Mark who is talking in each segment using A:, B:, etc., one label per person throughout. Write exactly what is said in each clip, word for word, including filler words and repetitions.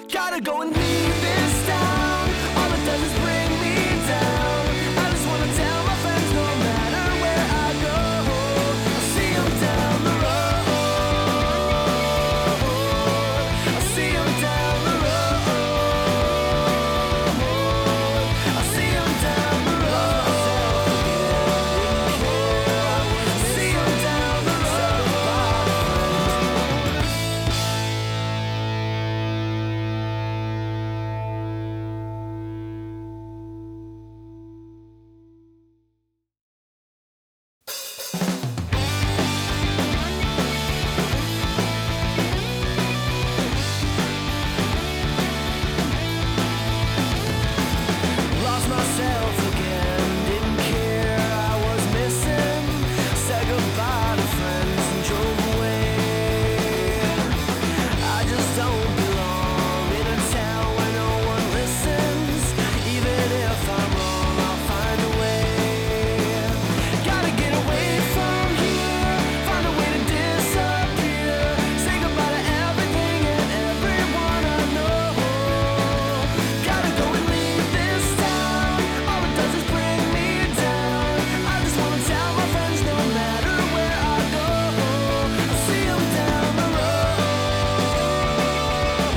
A: Gotta go and leave this town. All it does is bring me down. I just wanna tell my friends no matter where I go, I'll see 'em down the road. I'll see 'em down the road. I'll see 'em down the road. I'll see 'em down the road. Lost myself again, didn't care I was missing. Said goodbye to friends and drove away. I just don't belong in a town where no one listens. Even if I'm wrong, I'll find a way. Gotta get away from here, find a way to disappear. Say goodbye to everything and everyone I know. Gotta go and leave this town. All it does is bring me down. I just wanna tell my friends no matter where I go, I'll see 'em down the road.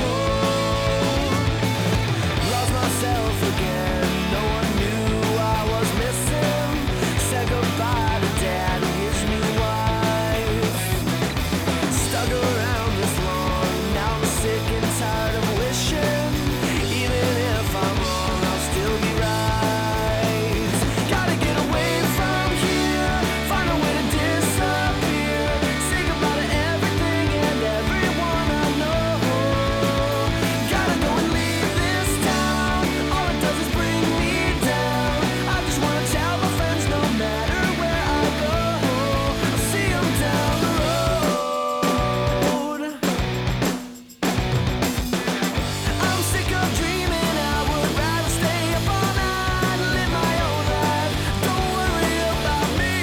A: Lost myself again, no one knew I was missing. Said goodbye to dad and his new wife. Stuck around this long, now I'm sick and tired of wishing. Even if I'm wrong, I'll still be right. Gotta get away from here, find a way to disappear. Say goodbye to everything and everyone I know. Gotta go and leave this town. All it does is bring me down. I just wanna tell my friends no matter where I go, I'll see 'em down the road. I'm sick of dreaming, I would rather stay up all night and live my own life. Don't worry about me.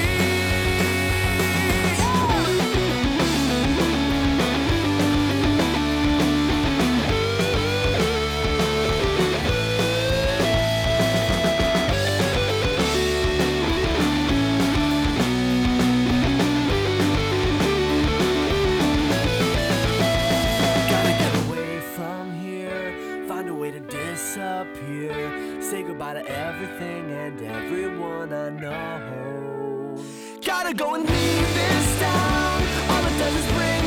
A: Gotta get away from here, find a way to disappear. Say goodbye to everything and everyone I know. Gotta go and leave this town. All it does is bring